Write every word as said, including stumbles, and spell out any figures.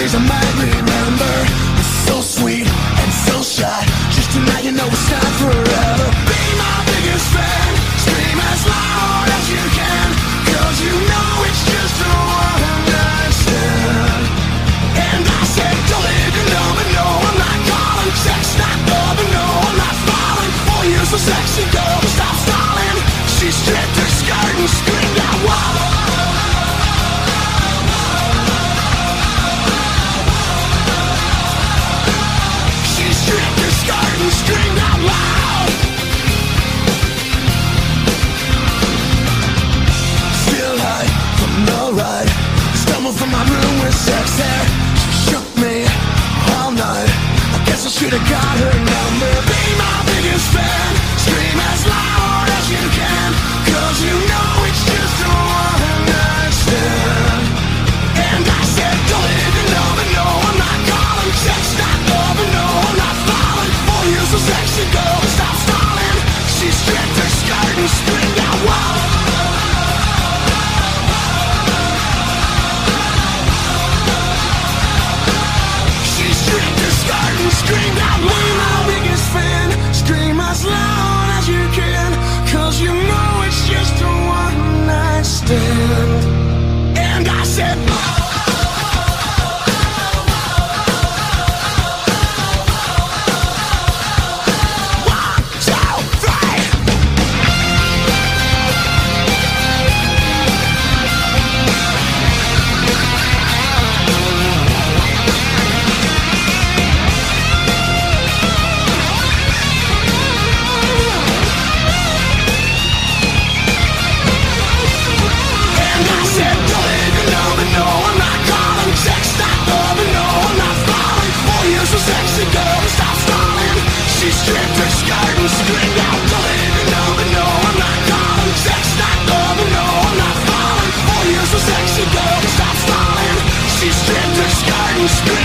days I might remember. It's so sweet and so shy. Just tonight you know it's not forever. Be my biggest fan, scream as loud as you can, cause you know it's just a one night stand. And I said, don't leave your number, no, I'm not calling. Text, not loving, no, I'm not falling for you. So sexy girl, stop stalling. She stripped her skirt and screamed out, whoa. Stripped her skirt and screamed out loud. Still high from the ride, stumbled from my room with sex hair. She shook me all night. I guess I should've got her number. Be my biggest fan, scream as loud as you can, cause you know it's just a one night stand. And I said, don't leave your number, no, I'm not calling. Text, not loving, no, I'm not falling for you. So sexy girl, stop stalling. She stripped her skirt and screamed out, whoa. She stripped her skirt and screamed out, be my biggest fan, scream as loud as you can, cause you know it's just a one night stand. And I said, oh. Sexy girl, stop stalling. She stripped her skirt and screamed out, don't leave your number, no, I'm not calling. Sex, not loving, no, I'm not falling for you. So sexy girl, stop stalling. She stripped her skirt and screamed